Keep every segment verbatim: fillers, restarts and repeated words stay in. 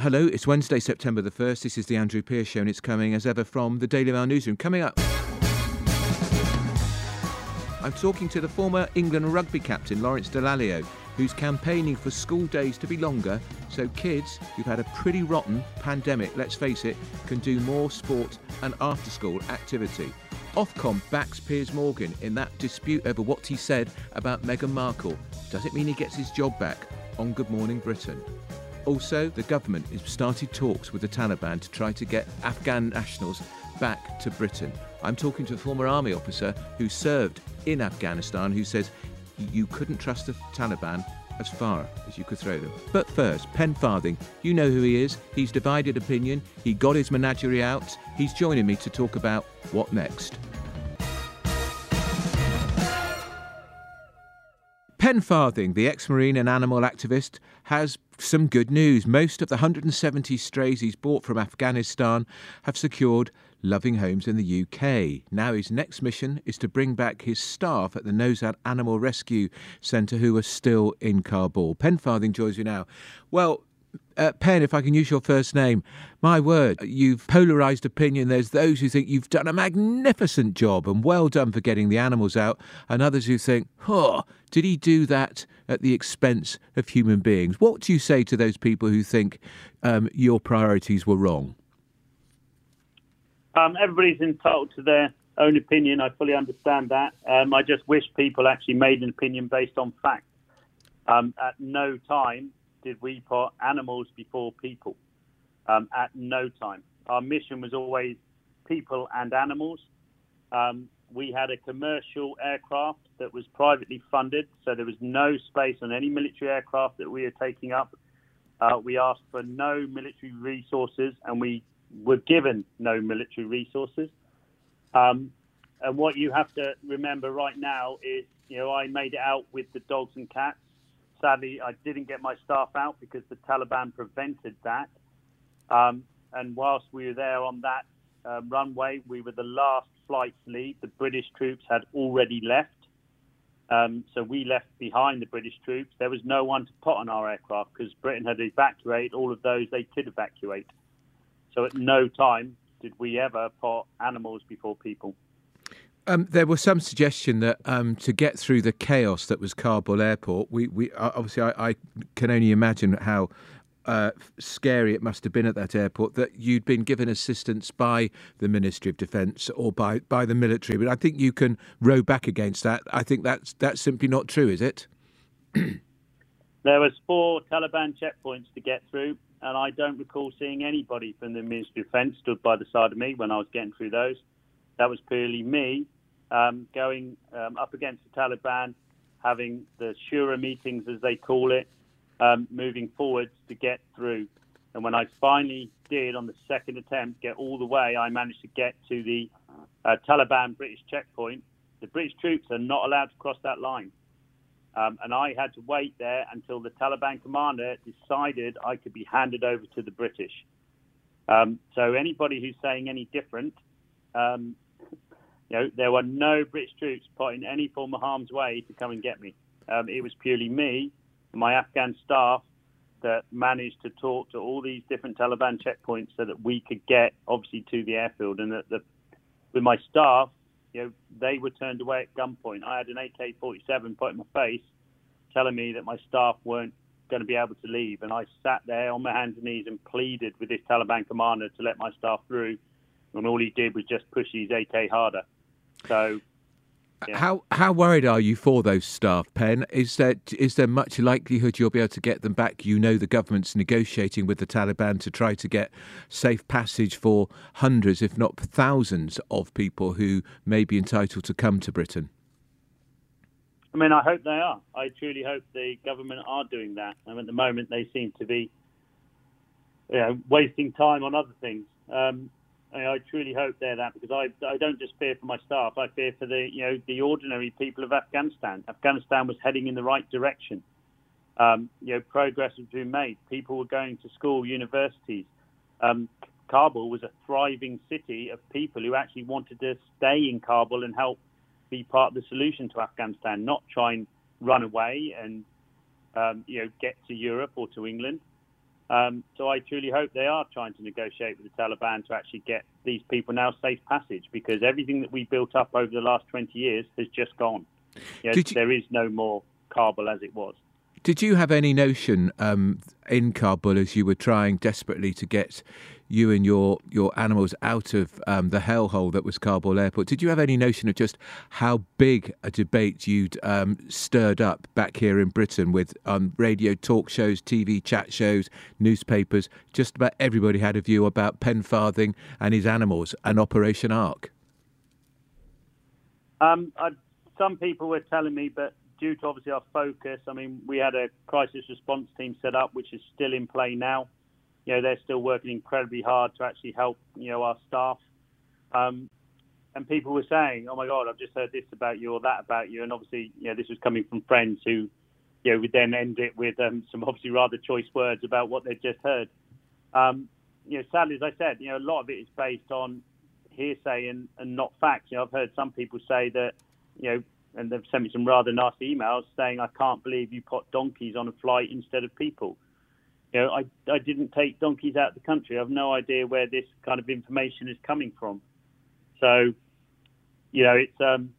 Hello, it's Wednesday, September the first. This is the Andrew Pierce Show, and it's coming as ever from the Daily Mail newsroom. Coming up, I'm talking to the former England rugby captain, Lawrence Dallaglio, who's campaigning for school days to be longer so kids who've had a pretty rotten pandemic, let's face it, can do more sport and after-school activity. Ofcom backs Piers Morgan in that dispute over what he said about Meghan Markle. Does it mean he gets his job back? On Good Morning Britain. Also, the government has started talks with the Taliban to try to get Afghan nationals back to Britain. I'm talking to a former army officer who served in Afghanistan who says you couldn't trust the Taliban as far as you could throw them. But first, Pen Farthing. You know who he is. He's divided opinion. He got his menagerie out. He's joining me to talk about what next. Pen Farthing, the ex-Marine and animal activist, has some good news. Most of the one hundred seventy strays he's bought from Afghanistan have secured loving homes in the U K. Now his next mission is to bring back his staff at the Nozad Animal Rescue Centre who are still in Kabul. Pen Farthing joins you now. Well, Uh, Pen, if I can use your first name, my word, you've polarised opinion. There's those who think you've done a magnificent job and well done for getting the animals out, and others who think, oh, did he do that at the expense of human beings? What do you say to those people who think um, your priorities were wrong? Um, everybody's entitled to their own opinion. I fully understand that. Um, I just wish people actually made an opinion based on facts. Um, at no time did we put animals before people, um, at no time. Our mission was always people and animals. Um, we had a commercial aircraft that was privately funded, so there was no space on any military aircraft that we were taking up. Uh, we asked for no military resources, and we were given no military resources. Um, and what you have to remember right now is, you know, I made it out with the dogs and cats. Sadly, I didn't get my staff out because the Taliban prevented that. Um, and whilst we were there on that uh, runway, we were the last flight to leave. The British troops had already left. Um, so we left behind the British troops. There was no one to put on our aircraft because Britain had evacuated all of those they could evacuate. So at no time did we ever put animals before people. Um, there was some suggestion that um, to get through the chaos that was Kabul airport, we, we obviously I, I can only imagine how uh, scary it must have been at that airport, that you'd been given assistance by the Ministry of Defence or by, by the military. But I think you can row back against that. I think that's that's simply not true, is it? There was four Taliban checkpoints to get through, and I don't recall seeing anybody from the Ministry of Defence stood by the side of me when I was getting through those. That was purely me um, going um, up against the Taliban, having the Shura meetings, as they call it, um, moving forwards to get through. And when I finally did, on the second attempt, get all the way, I managed to get to the uh, Taliban British checkpoint. The British troops are not allowed to cross that line. Um, and I had to wait there until the Taliban commander decided I could be handed over to the British. Um, so anybody who's saying any different, um, you know, there were no British troops put in any form of harm's way to come and get me. Um, it was purely me and my Afghan staff that managed to talk to all these different Taliban checkpoints so that we could get, obviously, to the airfield. And that the, with my staff, you know, they were turned away at gunpoint. I had an A K forty-seven put in my face, telling me that my staff weren't going to be able to leave. And I sat there on my hands and knees and pleaded with this Taliban commander to let my staff through. And all he did was just push his A K harder. So, yeah. How how worried are you for those staff, Pen? Is there is there much likelihood you'll be able to get them back? You know the government's negotiating with the Taliban to try to get safe passage for hundreds, if not thousands, of people who may be entitled to come to Britain. I mean, I hope they are. I truly hope the government are doing that. And at the moment, they seem to be, you know, wasting time on other things. Um, I, I truly hope they're that, because I, I don't just fear for my staff. I fear for the, you know, the ordinary people of Afghanistan. Afghanistan was heading in the right direction. Um, you know, progress has been made. People were going to school, universities. Um, Kabul was a thriving city of people who actually wanted to stay in Kabul and help be part of the solution to Afghanistan, not try and run away and, um, you know, get to Europe or to England. Um, so I truly hope they are trying to negotiate with the Taliban to actually get these people now safe passage, because everything that we built up over the last twenty years has just gone. You know, Did you- there is no more Kabul as it was. Did you have any notion um, in Kabul, as you were trying desperately to get you and your, your animals out of um, the hellhole that was Kabul airport, did you have any notion of just how big a debate you'd um, stirred up back here in Britain with um, radio talk shows, T V chat shows, newspapers? Just about everybody had a view about Penfarthing and his animals and Operation Ark. Um, I, some people were telling me, but due to obviously our focus, I mean, we had a crisis response team set up, which is still in play now. You know, they're still working incredibly hard to actually help, you know, our staff. Um, and people were saying, oh my God, I've just heard this about you or that about you. And obviously, you know, this was coming from friends who, you know, would then end it with um, some obviously rather choice words about what they'd just heard. Um, you know, sadly, as I said, you know, a lot of it is based on hearsay and, and not facts. You know, I've heard some people say that, you know, and they've sent me some rather nasty emails saying, I can't believe you put donkeys on a flight instead of people. You know, I, I didn't take donkeys out of the country. I have no idea where this kind of information is coming from. So, you know, it's um,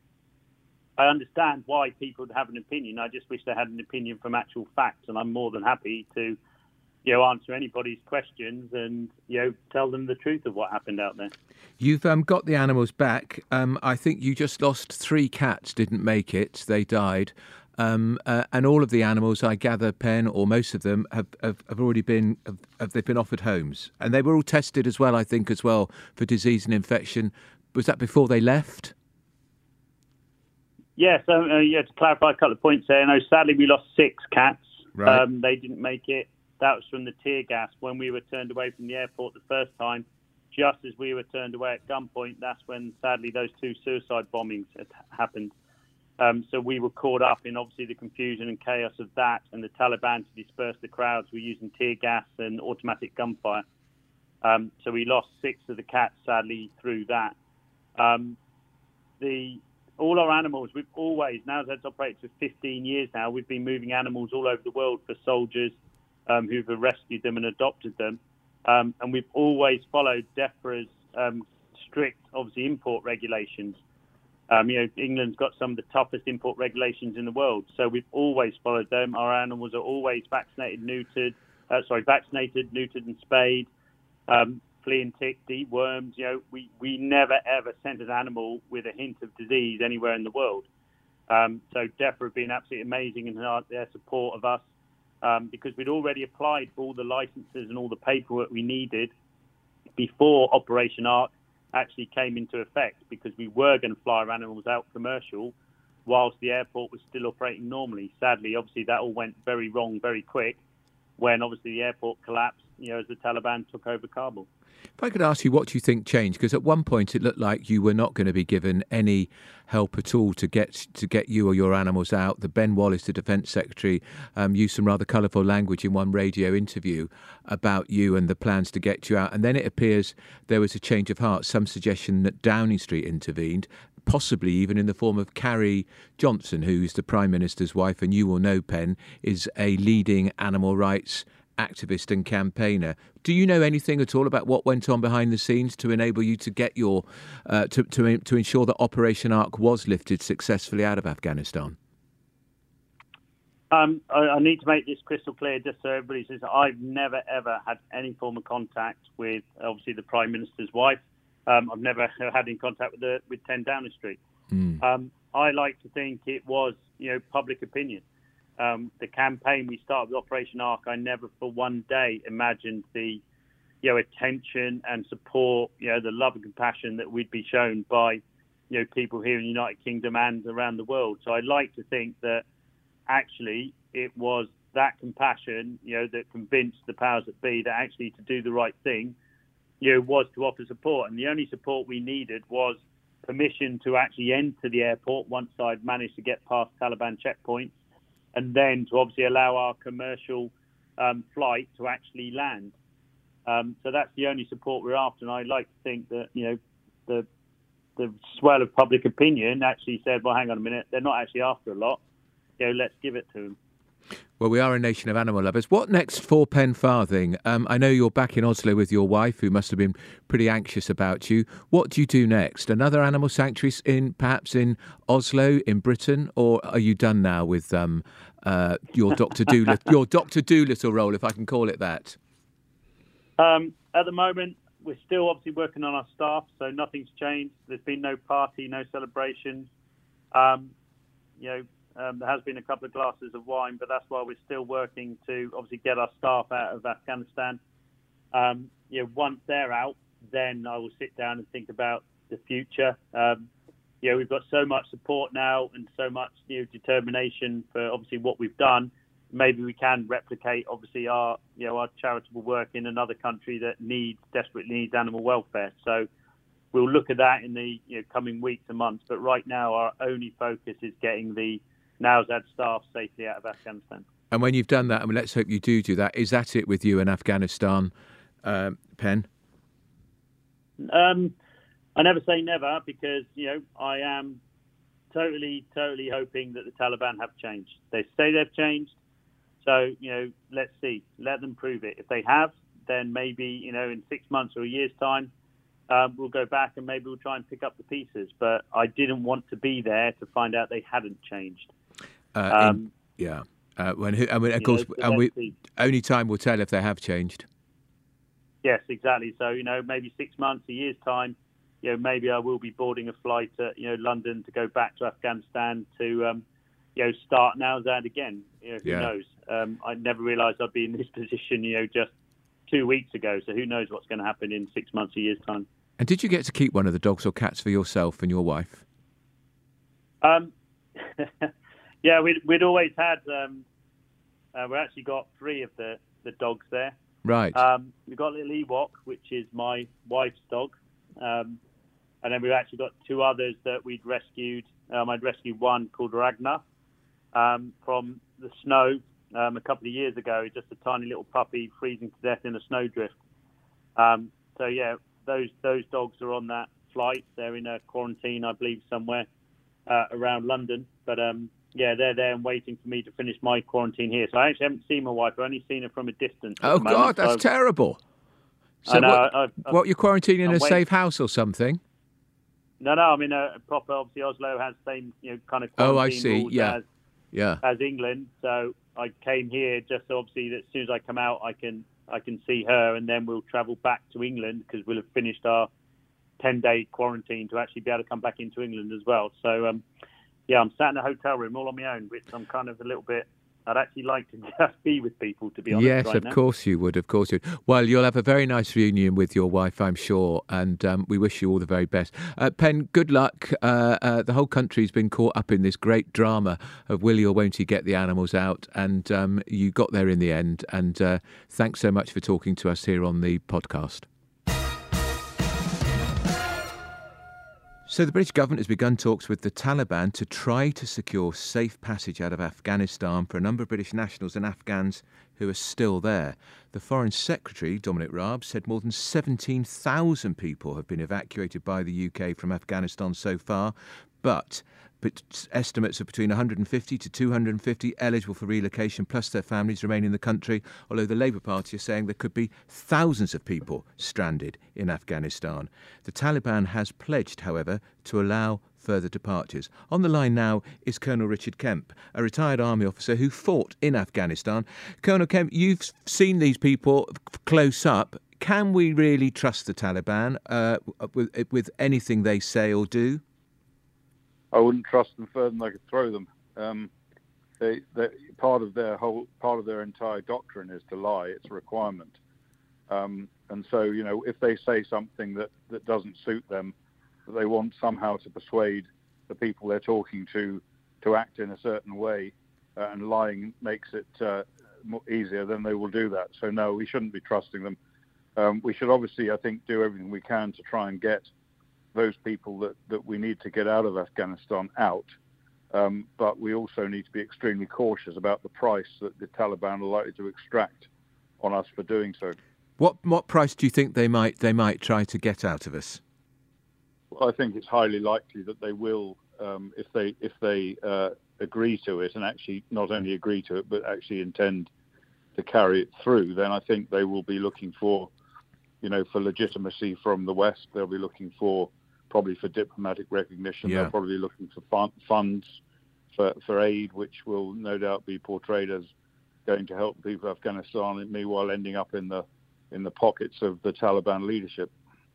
I understand why people have an opinion. I just wish they had an opinion from actual facts, and I'm more than happy to, you know, answer anybody's questions and, you know, tell them the truth of what happened out there. You've um, got the animals back. Um, I think you just lost three cats, didn't make it. They died. Um, uh, and all of the animals, I gather, Pen, or most of them, have, have, have already been, have, have they've been offered homes. And they were all tested as well, I think, as well, for disease and infection. Was that before they left? Yeah, so uh, yeah, to clarify a couple of points there. No, sadly, we lost six cats. Right. Um, they didn't make it. That was from the tear gas. When we were turned away from the airport the first time, just as we were turned away at gunpoint, that's when, sadly, those two suicide bombings had happened. Um, so we were caught up in, obviously, the confusion and chaos of that, and the Taliban, to disperse the crowds, were using tear gas and automatic gunfire. Um, so we lost six of the cats, sadly, through that. Um, the all our animals, we've always, now that's operated for fifteen years now, we've been moving animals all over the world for soldiers um, who've rescued them and adopted them. Um, and we've always followed DEFRA's um, strict, obviously, import regulations. Um, you know, England's got some of the toughest import regulations in the world, so we've always followed them. Our animals are always vaccinated, neutered, uh, sorry, vaccinated, neutered and spayed, um, flea and tick, deworms. You know, we, we never, ever sent an animal with a hint of disease anywhere in the world. Um, so DEFRA have been absolutely amazing in our, their support of us. Um, because we'd already applied for all the licenses and all the paperwork we needed before Operation Ark actually came into effect, because we were going to fly our animals out commercial whilst the airport was still operating normally. Sadly, obviously, that all went very wrong very quick when, obviously, the airport collapsed, you know, as the Taliban took over Kabul. If I could ask you what you think changed, because at one point it looked like you were not going to be given any help at all to get to get you or your animals out. The Ben Wallace, the Defence Secretary, um, used some rather colourful language in one radio interview about you and the plans to get you out. And then it appears there was a change of heart, some suggestion that Downing Street intervened, possibly even in the form of Carrie Johnson, who's the Prime Minister's wife, and you will know, Pen, is a leading animal rights activist and campaigner. Do you know anything at all about what went on behind the scenes to enable you to get your uh, to, to to ensure that Operation Ark was lifted successfully out of Afghanistan? Um, I, I need to make this crystal clear, just so everybody says, I've never ever had any form of contact with, obviously, the Prime Minister's wife. Um, I've never had any contact with the, with ten Downing Street. Mm. Um, I like to think it was, you know, public opinion. Um, the campaign we started with Operation Ark, I never for one day imagined the, you know, attention and support, you know, the love and compassion that we'd be shown by, you know, people here in the United Kingdom and around the world. So I like to think that actually it was that compassion, you know, that convinced the powers that be that actually to do the right thing, you know, was to offer support. And the only support we needed was permission to actually enter the airport once I'd managed to get past Taliban checkpoints, and then to obviously allow our commercial um, flight to actually land. Um, so that's the only support we're after. And I like to think that, you know, the the swell of public opinion actually said, well, hang on a minute, they're not actually after a lot. You know, let's give it to them. Well, we are a nation of animal lovers. What next for Pen Farthing? Um, I know you're back in Oslo with your wife, who must have been pretty anxious about you. What do you do next? Another animal sanctuary in perhaps in Oslo, in Britain, or are you done now with um, uh, your Doctor Doolittle, your Doctor Doolittle role, if I can call it that? Um, at the moment, we're still obviously working on our staff, so nothing's changed. There's been no party, no celebrations. Um, you know. Um, there has been a couple of glasses of wine, but that's why we're still working to obviously get our staff out of Afghanistan. Um, you know, once they're out, then I will sit down and think about the future. Um, you know, we've got so much support now and so much you know, determination for obviously what we've done. Maybe we can replicate obviously our you know our charitable work in another country that needs desperately needs animal welfare. So we'll look at that in the you know, coming weeks and months. But right now, our only focus is getting the Nowzad staff safely out of Afghanistan. And when you've done that, I mean, let's hope you do do that. Is that it with you in Afghanistan, um, Pen? Um, I never say never because, you know, I am totally, totally hoping that the Taliban have changed. They say they've changed. So, you know, let's see. Let them prove it. If they have, then maybe, you know, in six months or a year's time, um, we'll go back and maybe we'll try and pick up the pieces. But I didn't want to be there to find out they hadn't changed. Uh, um, in, yeah. Uh, when I mean, of course, know, and we only time will tell if they have changed. Yes, exactly. So, you know, maybe six months, a year's time, you know, maybe I will be boarding a flight at, you know, London to go back to Afghanistan to, um, you know, start Nowzad again. You know, who yeah. knows? Um, I never realised I'd be in this position, you know, just two weeks ago. So who knows what's going to happen in six months, a year's time. And did you get to keep one of the dogs or cats for yourself and your wife? Um. Yeah, we'd, we'd always had, um, uh, we actually got three of the, the dogs there. Right. Um, we've got little Ewok, which is my wife's dog. Um, and then we've actually got two others that we'd rescued. Um, I'd rescued one called Ragnar um, from the snow um, a couple of years ago, just a tiny little puppy freezing to death in a snowdrift. Um, so, yeah, those those dogs are on that flight. They're in a quarantine, I believe, somewhere uh, around London. But, um, yeah, they're there and waiting for me to finish my quarantine here. So I actually haven't seen my wife. I've only seen her from a distance. Oh, God, that's so terrible. So I know, what, I've, I've, what, you're quarantining in I'm a waiting. safe house or something? No, no, I mean, a proper, obviously, Oslo has the same, you know, kind of Oh, quarantine I see, rules yeah. as, yeah. as England. So I came here just so obviously that as soon as I come out, I can I can see her, and then we'll travel back to England because we'll have finished our ten-day quarantine to actually be able to come back into England as well. So, um, yeah, I'm sat in a hotel room all on my own, which I'm kind of a little bit... I'd actually like to just be with people, to be honest. Yes, right of now. course you would, of course you would. Well, you'll have a very nice reunion with your wife, I'm sure, and um, we wish you all the very best. Uh, Pen, good luck. Uh, uh, the whole country's been caught up in this great drama of will he or won't he get the animals out, and um, you got there in the end, and uh, thanks so much for talking to us here on the podcast. So the British government has begun talks with the Taliban to try to secure safe passage out of Afghanistan for a number of British nationals and Afghans who are still there. The Foreign Secretary, Dominic Raab, said more than seventeen thousand people have been evacuated by the U K from Afghanistan so far, but... but estimates of between one hundred fifty to two hundred fifty eligible for relocation, plus their families remain in the country, although the Labour Party is saying there could be thousands of people stranded in Afghanistan. The Taliban has pledged, however, to allow further departures. On the line now is Colonel Richard Kemp, a retired army officer who fought in Afghanistan. Colonel Kemp, you've seen these people close up. Can we really trust the Taliban uh, with, with anything they say or do? I wouldn't trust them further than I could throw them. Um, they, they, part of their whole, part of their entire doctrine is to lie. It's a requirement. Um, and so, you know, if they say something that, that doesn't suit them, that they want somehow to persuade the people they're talking to to act in a certain way, uh, and lying makes it uh, more easier, then they will do that. So no, we shouldn't be trusting them. Um, we should obviously, I think, do everything we can to try and get those people that, that we need to get out of Afghanistan out. Um, but we also need to be extremely cautious about the price that the Taliban are likely to extract on us for doing so. What what price do you think they might they might try to get out of us? Well, I think it's highly likely that they will, um, if they if they uh, agree to it and actually not only agree to it, but actually intend to carry it through, then I think they will be looking for, you know, for legitimacy from the West. They'll be looking for, probably for diplomatic recognition. Yeah. They'll probably be looking for fun, funds for, for aid, which will no doubt be portrayed as going to help the people of Afghanistan, and meanwhile ending up in the in the pockets of the Taliban leadership.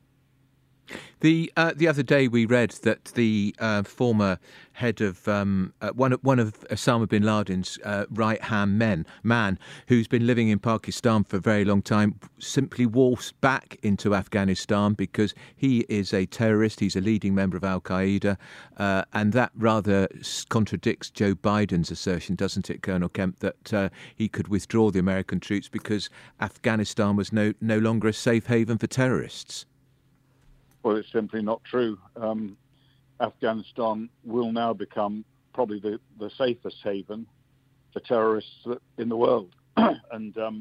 The uh, the other day we read that the uh, former head of um, uh, one of one of Osama bin Laden's uh, right hand men man who's been living in Pakistan for a very long time simply waltzed back into Afghanistan because he is a terrorist. He's a leading member of Al Qaeda, uh, and that rather contradicts Joe Biden's assertion, doesn't it, Colonel Kemp, that uh, he could withdraw the American troops because Afghanistan was no no longer a safe haven for terrorists. Well, it's simply not true. Um, Afghanistan will now become probably the, the safest haven for terrorists in the world. and, um,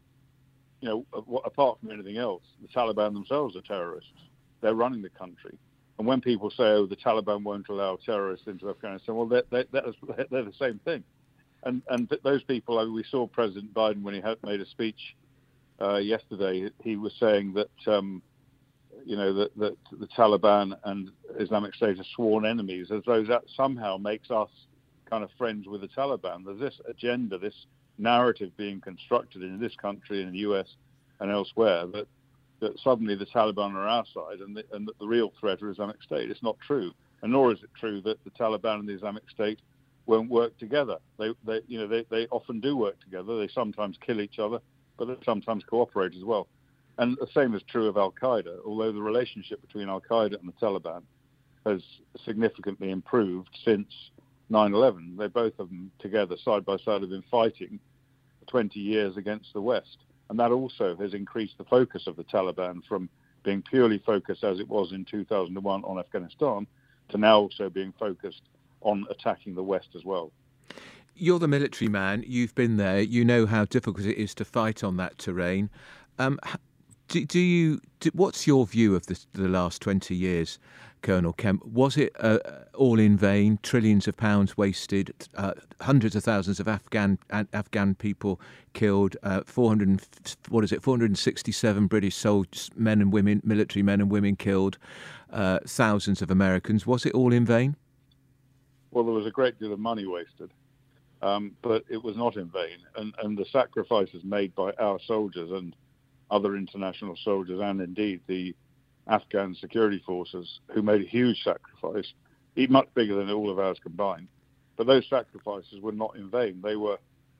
you know, apart from anything else, the Taliban themselves are terrorists. They're running the country. And when people say, oh, the Taliban won't allow terrorists into Afghanistan, well, they're, they're, they're the same thing. And, and those people, we saw President Biden when he had made a speech uh, yesterday, he was saying that, um, you know, that, that the Taliban and Islamic State are sworn enemies, as though that somehow makes us kind of friends with the Taliban. There's this agenda, this narrative being constructed in this country, in the U S and elsewhere, that, that suddenly the Taliban are our side and, the, and that the real threat are Islamic State. It's not true. And nor is it true that the Taliban and the Islamic State won't work together. They, they you know, they, they often do work together. They sometimes kill each other, but they sometimes cooperate as well. And the same is true of Al-Qaeda, although the relationship between Al-Qaeda and the Taliban has significantly improved since nine eleven. They both of them together, side by side, have been fighting for twenty years against the West. And that also has increased the focus of the Taliban from being purely focused, as it was in two thousand one, on Afghanistan, to now also being focused on attacking the West as well. You're the military man. You've been there. You know how difficult it is to fight on that terrain. Um, Do, do you? Do, what's your view of the, the last twenty years, Colonel Kemp? Was it uh, all in vain? Trillions of pounds wasted, uh, hundreds of thousands of Afghan uh, Afghan people killed, uh, four hundred what is it? four hundred sixty-seven British soldiers, men and women, military men and women killed, uh, thousands of Americans. Was it all in vain? Well, there was a great deal of money wasted, um, but it was not in vain, and and the sacrifices made by our soldiers and other international soldiers, and indeed the Afghan security forces, who made a huge sacrifice, much bigger than all of ours combined. But those sacrifices were not in vain. They were.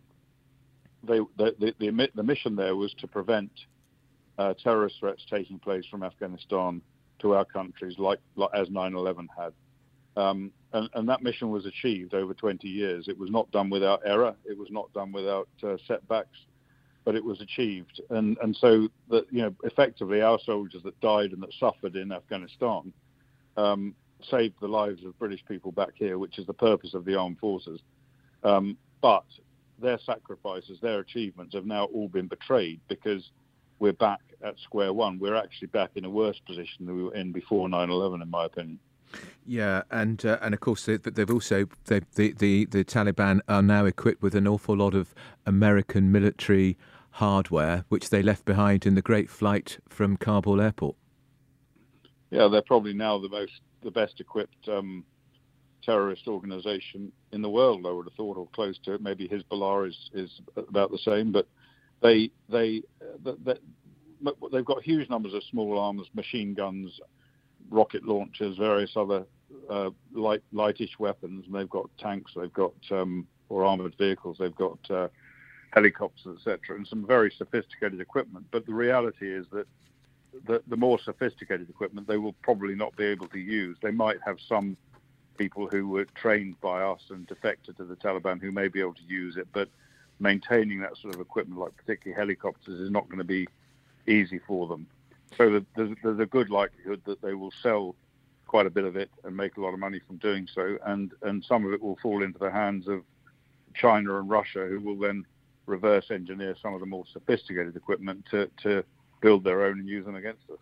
They the the, the, the mission there was to prevent uh, terrorist threats taking place from Afghanistan to our countries, like, like as nine eleven had, um, and, and that mission was achieved over twenty years. It was not done without error. It was not done without uh, setbacks. But it was achieved, and and so that, you know, effectively our soldiers that died and that suffered in Afghanistan um, saved the lives of British people back here, which is the purpose of the armed forces. Um, but their sacrifices, their achievements have now all been betrayed because we're back at square one. We're actually back in a worse position than we were in before nine eleven, in my opinion. Yeah, and uh, and of course they, they've also they, the the the Taliban are now equipped with an awful lot of American military hardware, which they left behind in the Great Flight from Kabul airport. Yeah, they're probably now the most the best equipped um, terrorist organisation in the world, I would have thought, or close to it. Maybe Hezbollah is is about the same, but they they, they they've got huge numbers of small arms, machine guns, rocket launchers, various other uh, light, lightish weapons, and they've got tanks, they've got um, or armoured vehicles, they've got uh, helicopters, et cetera, and some very sophisticated equipment. But the reality is that the, the more sophisticated equipment they will probably not be able to use. They might have some people who were trained by us and defected to the Taliban who may be able to use it, but maintaining that sort of equipment, like particularly helicopters, is not going to be easy for them. So there's, there's a good likelihood that they will sell quite a bit of it and make a lot of money from doing so, and, and some of it will fall into the hands of China and Russia, who will then reverse engineer some of the more sophisticated equipment to, to build their own and use them against us.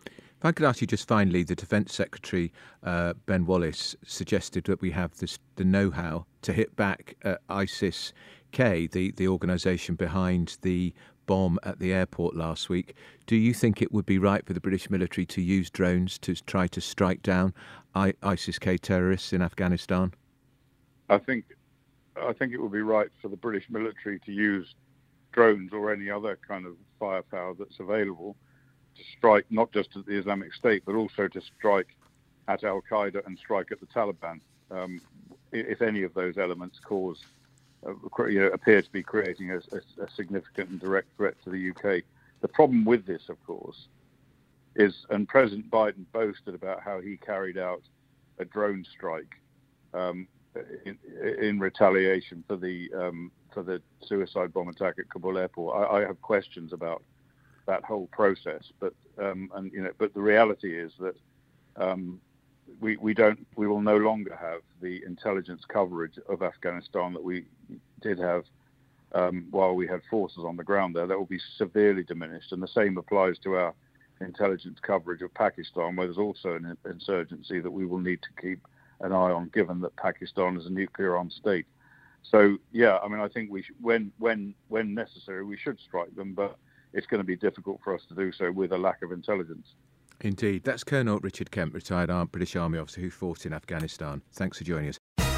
If I could ask you just finally, the Defence Secretary, uh, Ben Wallace, suggested that we have this, the know-how to hit back at ISIS-K, the, the organisation behind the bomb at the airport last week. Do you think it would be right for the British military to use drones to try to strike down I- ISIS-K terrorists in Afghanistan? I think, I think it would be right for the British military to use drones or any other kind of firepower that's available to strike not just at the Islamic State, but also to strike at Al-Qaeda and strike at the Taliban, um, if any of those elements cause, uh, you know, appear to be creating a, a, a significant and direct threat to the U K. The problem with this, of course, is, and President Biden boasted about how he carried out a drone strike um, in, in retaliation for the um, for the suicide bomb attack at Kabul airport. I, I have questions about that whole process, but um, and you know, but the reality is that um, we we don't we will no longer have the intelligence coverage of Afghanistan that we did have um, while we had forces on the ground there. That will be severely diminished, and the same applies to our intelligence coverage of Pakistan, where there's also an insurgency that we will need to keep an eye on, given that Pakistan is a nuclear-armed state. So yeah, I mean, I think we should, when when when necessary, we should strike them, but it's going to be difficult for us to do so with a lack of intelligence. Indeed. That's Colonel Richard Kemp, retired British Army officer who fought in Afghanistan. Thanks for joining us.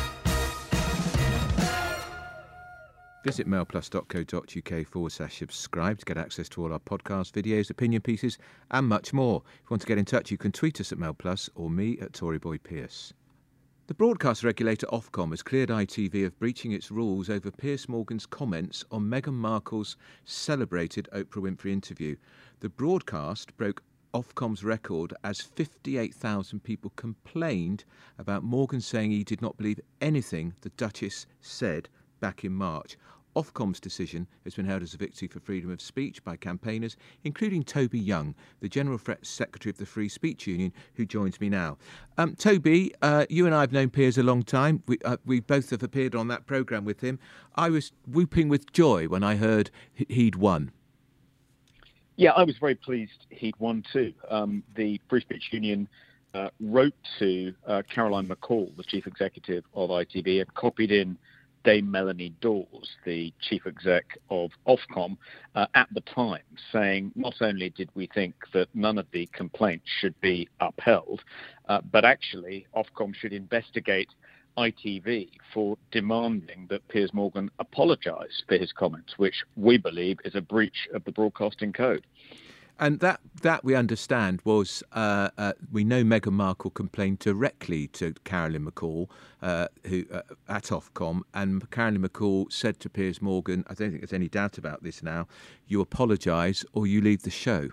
Visit mailplus.co.uk forward slash subscribe to get access to all our podcasts, videos, opinion pieces, and much more. If you want to get in touch, you can tweet us at mailplus or me at Tory Boy Pierce. The broadcast regulator Ofcom has cleared I T V of breaching its rules over Piers Morgan's comments on Meghan Markle's celebrated Oprah Winfrey interview. The broadcast broke Ofcom's record as fifty-eight thousand people complained about Morgan saying he did not believe anything the Duchess said back in March. Ofcom's decision has been hailed as a victory for freedom of speech by campaigners, including Toby Young, the General Secretary of the Free Speech Union, who joins me now. Um, Toby, uh, you and I have known Piers a long time. We, uh, we both have appeared on that programme with him. I was whooping with joy when I heard he'd won. Yeah, I was very pleased he'd won too. Um, the Free Speech Union uh, wrote to uh, Caroline McCall, the Chief Executive of I T V, and copied in Dame Melanie Dawes, the chief exec of Ofcom, uh, at the time, saying not only did we think that none of the complaints should be upheld, uh, but actually Ofcom should investigate I T V for demanding that Piers Morgan apologise for his comments, which we believe is a breach of the Broadcasting Code. And that, that we understand was, uh, uh, we know Meghan Markle complained directly to Caroline McCall uh, who, uh, at Ofcom, and Caroline McCall said to Piers Morgan, I don't think there's any doubt about this now, you apologise or you leave the show.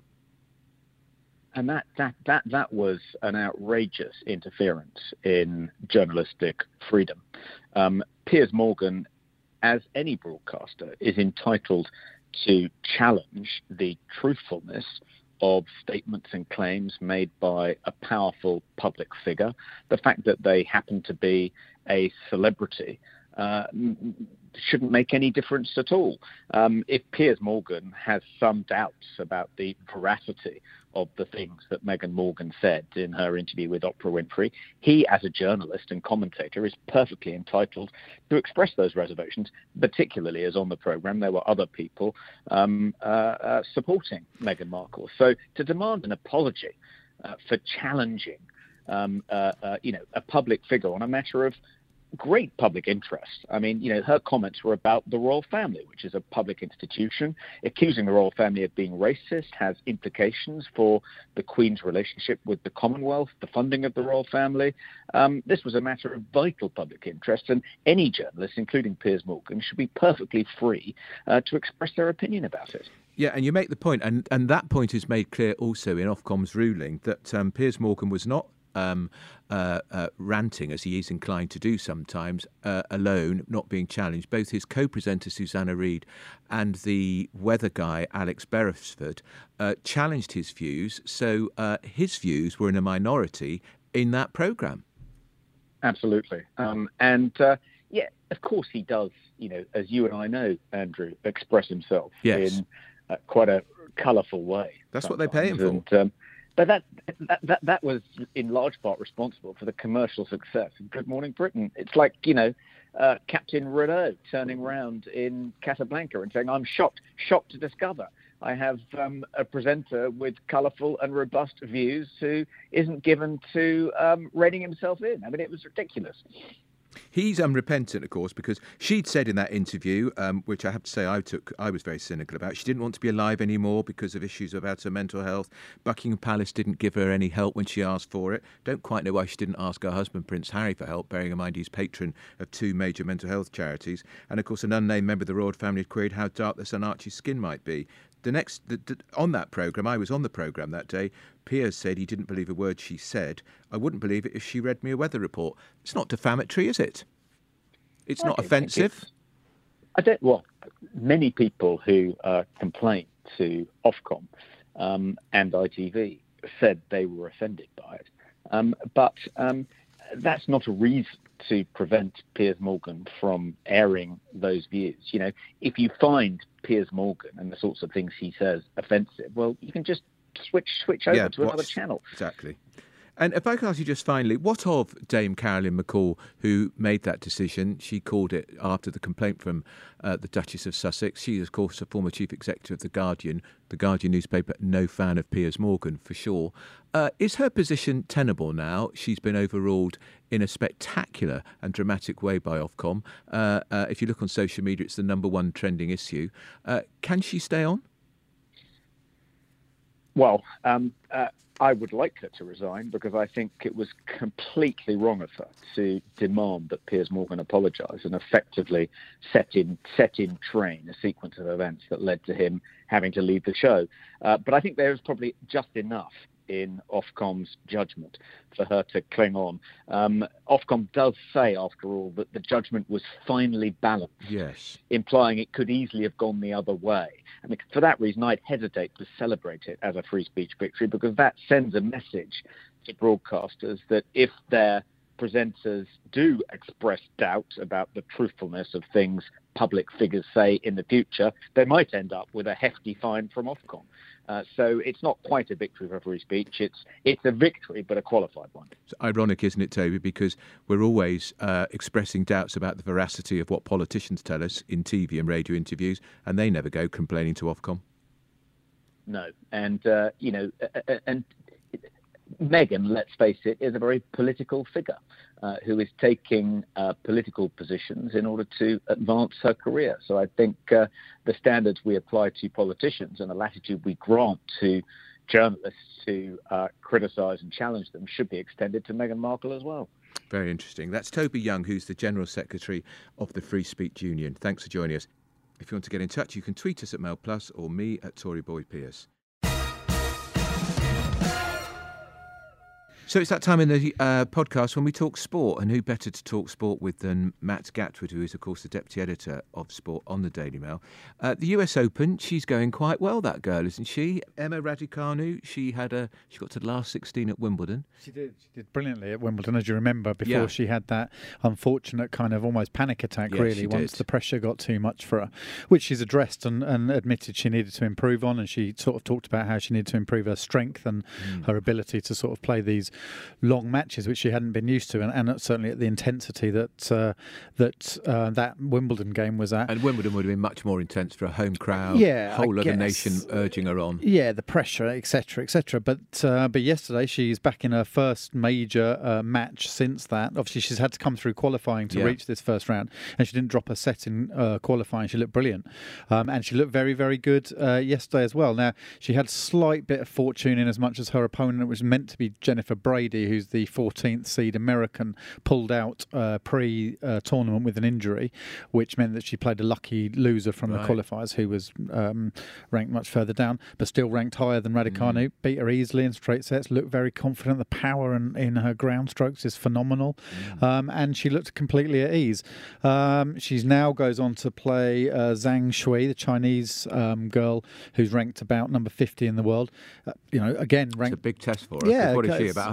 And that, that, that, that was an outrageous interference in journalistic freedom. Um, Piers Morgan, as any broadcaster, is entitled to challenge the truthfulness of statements and claims made by a powerful public figure. The fact that they happen to be a celebrity uh, shouldn't make any difference at all. Um, if Piers Morgan has some doubts about the veracity of the things that Meghan Morgan said in her interview with Oprah Winfrey, he, as a journalist and commentator, is perfectly entitled to express those reservations, particularly as on the programme there were other people um, uh, uh, supporting Meghan Markle. So to demand an apology uh, for challenging um, uh, uh, you know, a public figure on a matter of great public interest. I mean, you know, her comments were about the royal family, which is a public institution. Accusing the royal family of being racist has implications for the Queen's relationship with the Commonwealth, the funding of the royal family. Um, this was a matter of vital public interest, and any journalist, including Piers Morgan, should be perfectly free uh, to express their opinion about it. Yeah, and you make the point, and, and that point is made clear also in Ofcom's ruling, that um, Piers Morgan was not Um, uh, uh, ranting, as he is inclined to do sometimes, uh, alone, not being challenged. Both his co-presenter, Susanna Reid, and the weather guy, Alex Beresford, uh, challenged his views. So uh, his views were in a minority in that programme. Absolutely. Um, and, uh, yeah, of course he does, you know, as you and I know, Andrew, express himself yes. in uh, quite a colourful way. That's sometimes. What they pay him for. And, um, But that, that that that was in large part responsible for the commercial success of Good Morning Britain. It's like, you know, uh, Captain Renault turning round in Casablanca and saying, "I'm shocked, shocked to discover I have um, a presenter with colourful and robust views who isn't given to um, reining himself in." I mean, it was ridiculous. He's unrepentant, of course, because she'd said in that interview, um, which I have to say I took, I was very cynical about, she didn't want to be alive anymore because of issues about her mental health. Buckingham Palace didn't give her any help when she asked for it. Don't quite know why she didn't ask her husband, Prince Harry, for help, bearing in mind he's patron of two major mental health charities. And, of course, an unnamed member of the royal family had queried how dark the son Archie's skin might be. The next, the, the, on that programme, I was on the programme that day, Piers said he didn't believe a word she said. I wouldn't believe it if she read me a weather report. It's not defamatory, is it? It's I not don't offensive. think it's- I don't. Well, many people who uh, complained to Ofcom um, and I T V said they were offended by it, um, but um, that's not a reason to prevent Piers Morgan from airing those views. You know, if you find Piers Morgan and the sorts of things he says offensive, well, you can just switch switch over Yeah, to another watch- channel. Exactly. And if I could ask you just finally, what of Dame Carolyn McCall, who made that decision? She called it after the complaint from uh, the Duchess of Sussex. She is, of course, a former chief executive of The Guardian, the Guardian newspaper, no fan of Piers Morgan, for sure. Uh, is her position tenable now? She's been overruled in a spectacular and dramatic way by Ofcom. Uh, uh, if you look on social media, it's the number one trending issue. Uh, can she stay on? Well, um, uh, I would like her to resign because I think it was completely wrong of her to demand that Piers Morgan apologise and effectively set in set in train a sequence of events that led to him having to leave the show. Uh, but I think there is probably just enough in Ofcom's judgment for her to cling on. Um, Ofcom does say, after all, that the judgment was finely balanced, Yes. implying it could easily have gone the other way. I mean, for that reason, I'd hesitate to celebrate it as a free speech victory because that sends a message to broadcasters that if their presenters do express doubt about the truthfulness of things public figures say in the future, they might end up with a hefty fine from Ofcom. Uh, so it's not quite a victory for free speech. It's it's a victory, but a qualified one. It's ironic, isn't it, Toby? Because we're always uh, expressing doubts about the veracity of what politicians tell us in T V and radio interviews, and they never go complaining to Ofcom. No, and uh, you know, uh, and Meghan, let's face it, is a very political figure uh, who is taking uh, political positions in order to advance her career. So I think uh, the standards we apply to politicians and the latitude we grant to journalists who uh, criticise and challenge them should be extended to Meghan Markle as well. Very interesting. That's Toby Young, who's the General Secretary of the Free Speech Union. Thanks for joining us. If you want to get in touch, you can tweet us at Mel Plus or me at Tory Boy Pierce. So it's that time in the uh, podcast when we talk sport, and who better to talk sport with than Matt Gatwood, who is, of course, the Deputy Editor of Sport on the Daily Mail. Uh, the U S Open, she's going quite well, that girl, isn't she? Emma Raducanu, she had a, she got to the last sixteen at Wimbledon. She did. She did brilliantly at Wimbledon, as you remember, before Yeah. she had that unfortunate kind of almost panic attack, Yes, really, she once did. the pressure got too much for her, which she's addressed and, and admitted she needed to improve on. And she sort of talked about how she needed to improve her strength and Mm. her ability to sort of play these long matches, which she hadn't been used to, and, and certainly at the intensity that uh, that uh, that Wimbledon game was at. And Wimbledon would have been much more intense for a home crowd, Yeah, whole I other guess. nation urging her on. Yeah, the pressure, et cetera, et cetera. But uh, but yesterday she's back in her first major uh, match since that. Obviously, she's had to come through qualifying to Yeah. reach this first round, and she didn't drop a set in uh, qualifying. She looked brilliant, um, and she looked very, very good uh, yesterday as well. Now, she had slight bit of fortune in as much as her opponent was meant to be Jennifer Brady, who's the fourteenth seed American, pulled out uh, pre-tournament uh, with an injury, which meant that she played a lucky loser from Right. the qualifiers, who was um, ranked much further down, but still ranked higher than Raducanu. Mm. Beat her easily in straight sets, looked very confident. The power in, in her ground strokes is phenomenal, Mm. um, and she looked completely at ease. Um, she's now goes on to play uh, Zhang Shui, the Chinese um, girl who's ranked about number fifty in the world. Uh, you know, again, It's ranked a big test for her. 'cause Yeah, what is she, it's- about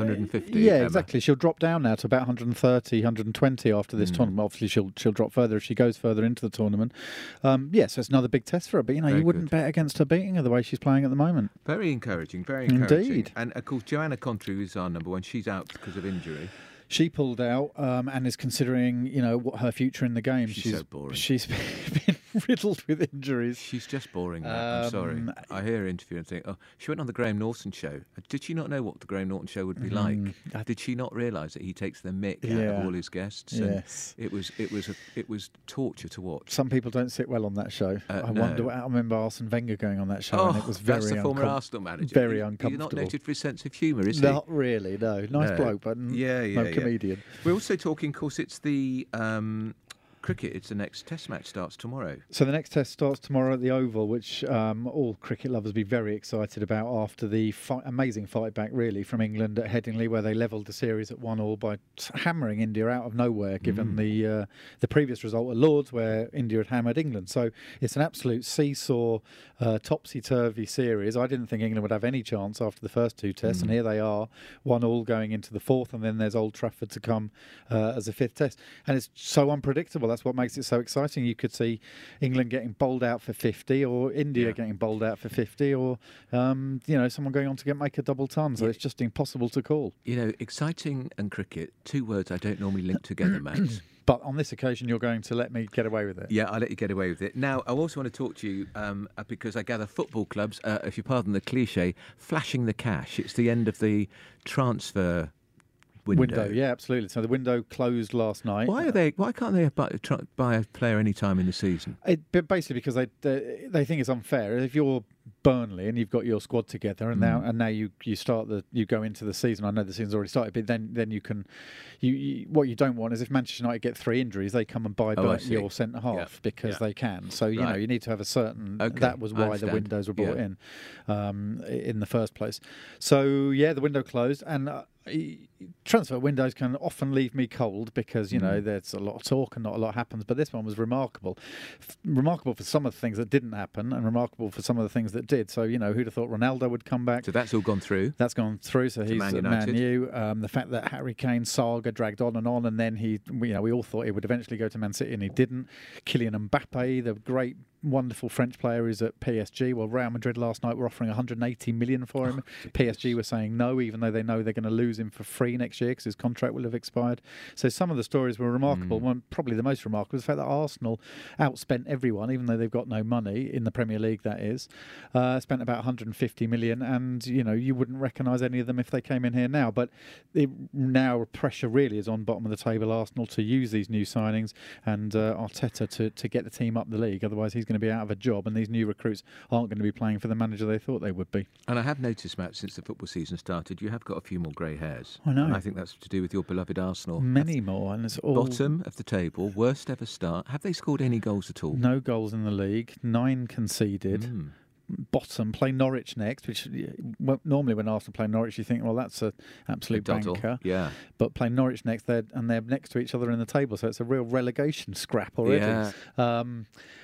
hundred fifty. Yeah, Emma. exactly. She'll drop down now to about one hundred thirty, one hundred twenty after this Mm. tournament. Obviously, she'll she'll drop further if she goes further into the tournament. Um, yeah, so it's another big test for her. But, you know, Very you wouldn't good. bet against her beating her the way she's playing at the moment. Very encouraging, very encouraging. Indeed. And, of course, Joanna Contree, who's our number one, she's out because of injury. She pulled out um, and is considering, you know, what her future in the game. She's so boring. She's been riddled with injuries. She's just boring, Matt. I'm sorry. Um, I hear her interview and think, oh, she went on the Graham Norton show. Did she not know what the Graham Norton show would be like? Mm, I- Did she not realise that he takes the mick out Yeah. of all his guests? And Yes. it was it was a, it was torture to watch. Some people don't sit well on that show. Uh, I no. wonder. I remember Arsene Wenger going on that show, Oh, and it was very that's the former uncom- Arsenal manager. very He- He's uncomfortable. not noted for his sense of humour, is he? Not really, no. Nice No. bloke, but n- Yeah, yeah, no yeah. comedian. We're also talking, of course, it's the um, cricket. It's the next Test match starts tomorrow. So the next test starts tomorrow at the Oval, which um, all cricket lovers will be very excited about after the fight, amazing fight back, really, from England at Headingley, where they levelled the series at one all by t- hammering India out of nowhere, given Mm. the uh, the previous result at Lords, where India had hammered England. So it's an absolute seesaw, uh, topsy-turvy series. I didn't think England would have any chance after the first two tests, Mm. and here they are, one all going into the fourth, and then there's Old Trafford to come uh, as a fifth test. And it's so unpredictable. That's what makes it so exciting. You could see England getting bowled out for fifty, or India Yeah. getting bowled out for fifty, or um, you know, someone going on to get make a double ton. So Yeah. it's just impossible to call. You know, exciting and cricket, two words I don't normally link together, Max. But on this occasion, you're going to let me get away with it. Yeah, I'll let you get away with it. Now, I also want to talk to you um, uh, because I gather football clubs, uh, if you pardon the cliche, flashing the cash. It's the end of the transfer window. Yeah, absolutely. So the window closed last night. Why are they? Why can't they buy, try, buy a player any time in the season? It, but basically, because they, they they think it's unfair. If you're Burnley and you've got your squad together, and now Mm. and now you, you start the you go into the season. I know the season's already started, but then then you can, you, you what you don't want is if Manchester United get three injuries, they come and buy Oh, I Bur- see. your centre half Yeah. because Yeah. they can. So you know Right. you need to have a certain. Okay, That was I why the understand. windows were brought Yeah. in, um, in the first place. So yeah, the window closed and. Uh, Transfer windows can often leave me cold because, you know, Mm. there's a lot of talk and not a lot happens. But this one was remarkable. F- remarkable for some of the things that didn't happen and remarkable for some of the things that did. So, you know, who'd have thought Ronaldo would come back? So that's all gone through. That's gone through, so To he's Man at Man United. U. Um, the fact that Harry Kane's saga dragged on and on, and then he, you know, we all thought he would eventually go to Man City, and he didn't. Kylian Mbappe, the great, wonderful French player, is at P S G. Well, Real Madrid last night were offering one hundred eighty million for him. P S G were saying no, even though they know they're going to lose him for free next year because his contract will have expired. So some of the stories were remarkable. Mm. One, probably the most remarkable, was the fact that Arsenal outspent everyone, even though they've got no money in the Premier League. That is, uh, spent about one hundred fifty million, and you know you wouldn't recognise any of them if they came in here now. But it, now pressure really is on bottom of the table Arsenal to use these new signings and uh, Arteta to to get the team up the league. Otherwise, he's going to be out of a job, and these new recruits aren't going to be playing for the manager they thought they would be. And I have noticed, Matt, since the football season started, you have got a few more grey hairs. I know. And I think that's to do with your beloved Arsenal. Many more, and it's all Bottom of the table, worst ever start. Have they scored any goals at all? no goals in the league, nine conceded. Mm. Bottom, play Norwich next, which well, normally when Arsenal play Norwich, you think, well, that's a absolute Doddle. banker. Yeah. But play Norwich next, they're, and they're next to each other in the table, so it's a real relegation scrap already. Yeah. Um,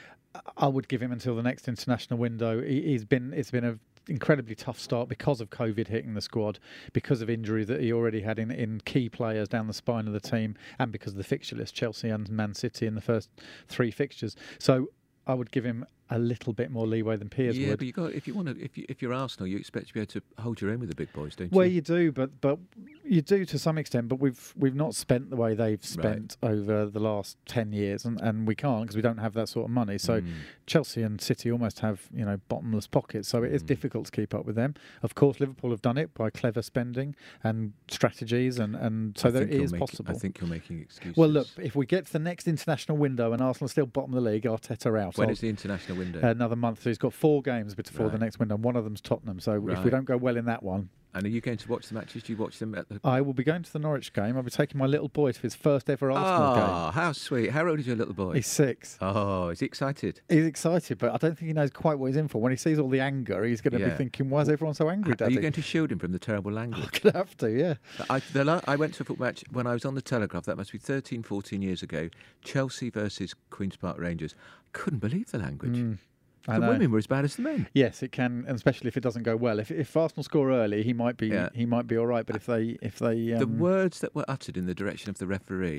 I would give him until the next international window. He, he's been it's been a incredibly tough start because of COVID hitting the squad, because of injury that he already had in, in key players down the spine of the team, and because of the fixture list, Chelsea and Man City in the first three fixtures. So I would give him a little bit more leeway than Piers yeah, would. but you got if you want to if you if you're Arsenal, you expect to be able to hold your own with the big boys, don't Well, you? you do, but but you do to some extent. But we've we've not spent the way they've spent over the last ten years, and, and we can't because we don't have that sort of money. So Mm. Chelsea and City almost have you know bottomless pockets. So it is Mm. difficult to keep up with them. Of course, Liverpool have done it by clever spending and strategies, and, and so I there think you're is making- possible. I think you're making excuses. Well, look, if we get to the next international window and Arsenal are still bottom of the league, Arteta out. when I'll- is the international window? another month. So he's got four games before the Right. next window. And one of them's Tottenham. So if we Right. don't go well in that one, and are you going to watch the matches? Do you watch them at the? I will be going to the Norwich game. I'll be taking my little boy to his first ever Arsenal game. Oh, how sweet! How old is your little boy? He's six. Oh, is he excited? He's excited, but I don't think he knows quite what he's in for. When he sees all the anger, he's going to Yeah. be thinking, why is everyone so angry, Are Daddy? you going to shield him from the terrible language? I'm going to have to, yeah. I, the, la- I went to a football match when I was on the Telegraph. That must be thirteen, fourteen years ago. Chelsea versus Queen's Park Rangers. Couldn't believe the language. Mm. The women were as bad as the men. Yes, it can, and especially if it doesn't go well. If if Arsenal score early, he might be yeah. he might be all right. But if they if they um... the words that were uttered in the direction of the referee,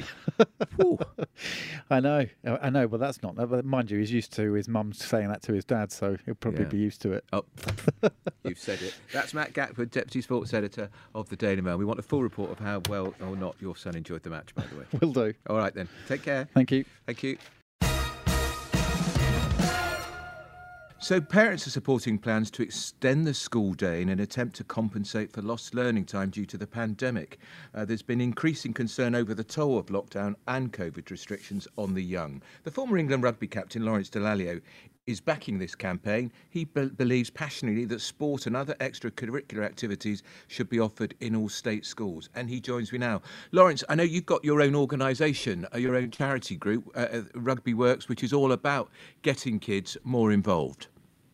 I know, I know. But that's not. But mind you, he's used to his mum saying that to his dad, so he'll probably yeah. be used to it. Oh, you've said it. That's Matt Gatwood, Deputy Sports Editor of the Daily Mail. We want a full report of how well or not your son enjoyed the match, by the way. Will do. All right then. Take care. Thank you. Thank you. So parents are supporting plans to extend the school day in an attempt to compensate for lost learning time due to the pandemic. Uh, there's been increasing concern over the toll of lockdown and COVID restrictions on the young. The former England rugby captain, Lawrence Dallaglio, is backing this campaign. He be- believes passionately that sport and other extracurricular activities should be offered in all state schools. And he joins me now. Lawrence, I know you've got your own organisation, uh, your own charity group, uh, uh, Rugby Works, which is all about getting kids more involved.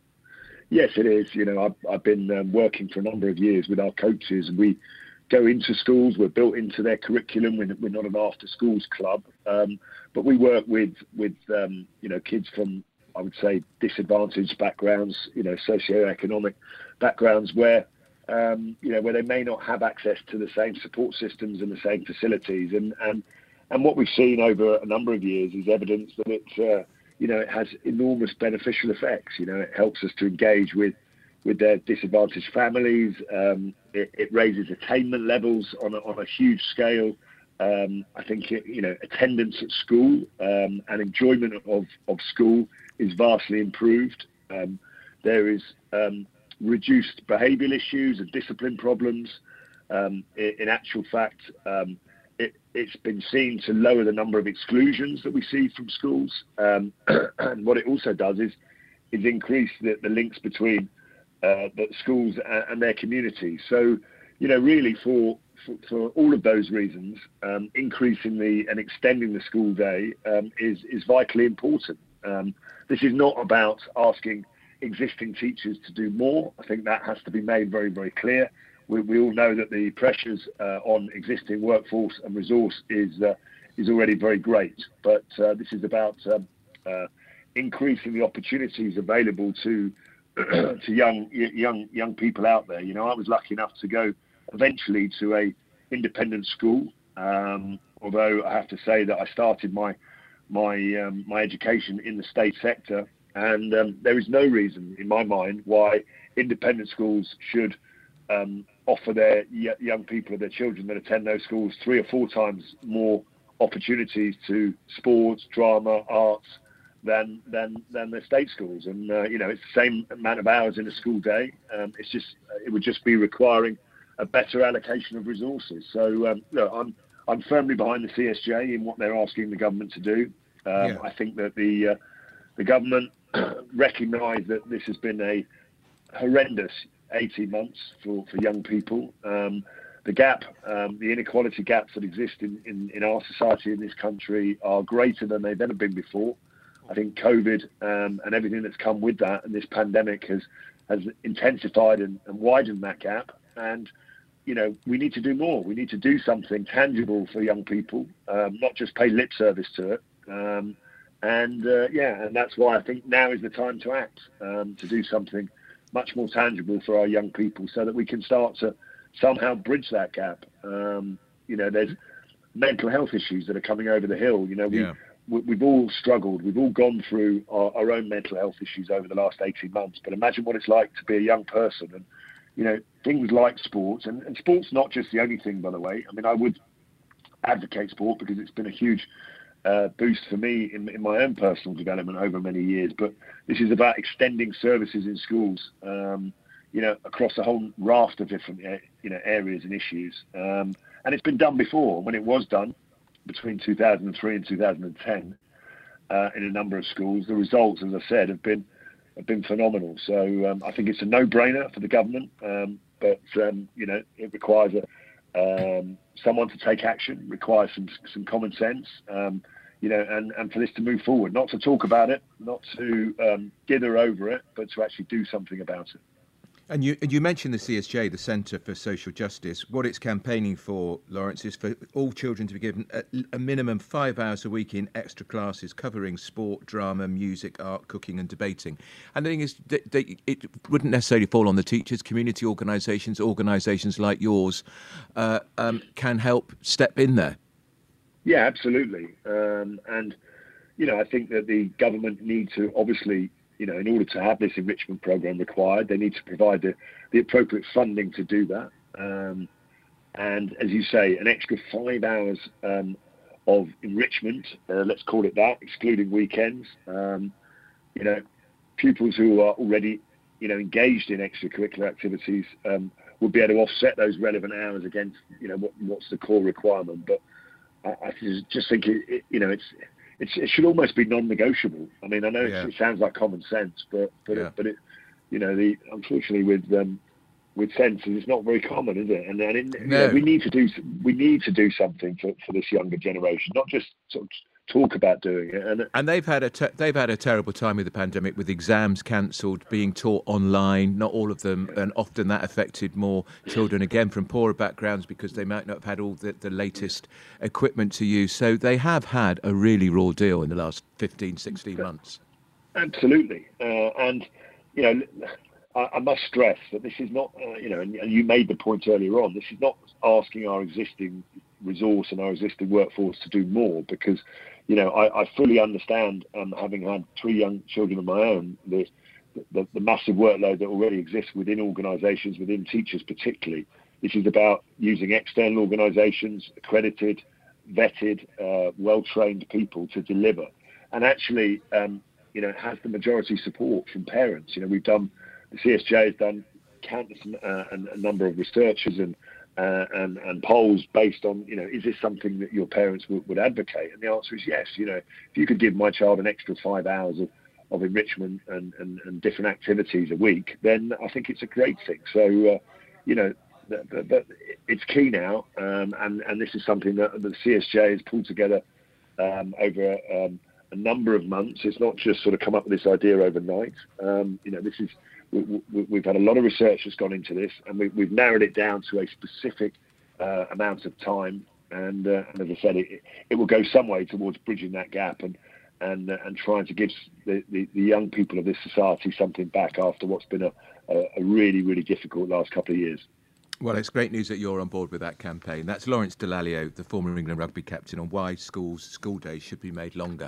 Yes, it is. You know, I've, I've been um, working for a number of years with our coaches, and we go into schools. We're built into their curriculum. We're, we're not an after-schools club, um, but we work with with um, you know kids from, I would say, disadvantaged backgrounds, you know, socio-economic backgrounds where um, you know where they may not have access to the same support systems and the same facilities. And and and what we've seen over a number of years is evidence that it's uh, you know, it has enormous beneficial effects. You know, it helps us to engage with, with their disadvantaged families. Um, it, it raises attainment levels on a, on a huge scale. Um, I think, it, you know, attendance at school um, and enjoyment of, of school is vastly improved. Um, there is um, reduced behavioural issues and discipline problems. Um, in, in actual fact, um, It, it's been seen to lower the number of exclusions that we see from schools. Um, and what it also does is is increase the, the links between uh, the schools and, and their communities. So, you know, really for for, for all of those reasons, um, increasing the and extending the school day um, is, is vitally important. Um, this is not about asking existing teachers to do more. I think that has to be made very, very clear. We, we all know that the pressures uh, on existing workforce and resource is uh, is already very great, but uh, this is about um, uh, increasing the opportunities available to to young young young people out there. You know, I was lucky enough to go eventually to a independent school, um, although I have to say that I started my my um, my education in the state sector, and um, there is no reason in my mind why independent schools should Um, offer their young people, their children that attend those schools, three or four times more opportunities to sports, drama, arts than than than the state schools. And uh, you know, it's the same amount of hours in a school day. Um, it's just it would just be requiring a better allocation of resources. So um, look, I'm I'm firmly behind the C S J in what they're asking the government to do. Um, yeah. I think that the uh, the government recognise that this has been a horrendous eighteen months for, for young people. Um, the gap, um, the inequality gaps that exist in, in, in our society in this country are greater than they've ever been before. I think COVID um, and everything that's come with that and this pandemic has, has intensified and, and widened that gap. And, you know, we need to do more. We need to do something tangible for young people, um, not just pay lip service to it. Um, and, uh, yeah, and that's why I think now is the time to act, um, to do something much more tangible for our young people so that we can start to somehow bridge that gap. Um, you know, there's mental health issues that are coming over the hill. You know, we, yeah. we, we've all struggled. We've all gone through our, our own mental health issues over the last eighteen months. But imagine what it's like to be a young person. And, you know, things like sports, and, and sport's not just the only thing, by the way. I mean, I would advocate sport because it's been a huge Uh, boost for me in, in my own personal development over many years. But this is about extending services in schools, um, you know, across a whole raft of different, you know, areas and issues. Um, and it's been done before. When it was done between two thousand three and two thousand ten uh, in a number of schools, the results, as I said, have been have been phenomenal. So um, I think it's a no-brainer for the government, um, but um, you know, it requires a Um, someone to take action, requires some some common sense, um, you know, and, and for this to move forward, not to talk about it, not to um, dither over it, but to actually do something about it. And you, and you mentioned the C S J, the Centre for Social Justice. What it's campaigning for, Lawrence, is for all children to be given a, a minimum five hours a week in extra classes covering sport, drama, music, art, cooking and debating. And the thing is, they, they, it wouldn't necessarily fall on the teachers. Community organisations, organisations like yours uh, um, can help step in there. Yeah, absolutely. Um, and, you know, I think that the government need to obviously, you know, in order to have this enrichment program required, they need to provide the, the appropriate funding to do that. Um, and as you say, an extra five hours um, of enrichment, uh, let's call it that, excluding weekends. Um, you know, pupils who are already, you know, engaged in extracurricular activities um, would be able to offset those relevant hours against, you know, what, what's the core requirement. But I, I just think, it, it, you know, it's, It's, it should almost be non-negotiable. I mean, I know yeah. it sounds like common sense, but but yeah. it, but it, you know, the unfortunately with um, with sense, it's not very common, is it? And then it, no. you know, we need to do we need to do something for, for this younger generation, not just sort of talk about doing it. And, and they've had a te- they've had a terrible time with the pandemic, with exams cancelled, being taught online. Not all of them, and often that affected more children again from poorer backgrounds because they might not have had all the, the latest equipment to use. So they have had a really raw deal in the last fifteen, sixteen months. Absolutely, uh, and you know, I, I must stress that this is not, uh, you know, and, and you made the point earlier on. This is not asking our existing resource and our existing workforce to do more, because you know, I, I fully understand, um, having had three young children of my own, the, the, the massive workload that already exists within organisations, within teachers particularly. This is about using external organisations, accredited, vetted, uh, well-trained people to deliver. And actually, um, you know, it has the majority support from parents. You know, we've done, the C S J has done countless uh, a number of researchers and Uh, and, and polls based on, you know, is this something that your parents would, would advocate? And the answer is yes. You know, if you could give my child an extra five hours of, of enrichment and, and, and different activities a week, then I think it's a great thing. So, uh, you know, the, the, the, it's key now, um, and, and this is something that the C S J has pulled together um, over um, a number of months. It's not just sort of come up with this idea overnight. Um, you know, this is We've had a lot of research that's gone into this, and we've narrowed it down to a specific uh, amount of time. And, uh, and as I said, it, it will go some way towards bridging that gap and and uh, and trying to give the, the, the young people of this society something back after what's been a, a, a really, really difficult last couple of years. Well, it's great news that you're on board with that campaign. That's Lawrence Dallaglio, the former England rugby captain, on why schools school days should be made longer.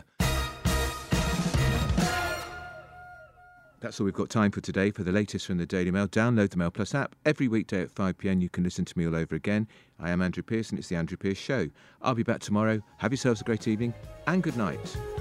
That's all we've got time for today. For the latest from the Daily Mail, download the Mail Plus app. Every weekday at five p m you can listen to me all over again. I am Andrew Pearson. It's the Andrew Pearce Show. I'll be back tomorrow. Have yourselves a great evening and good night.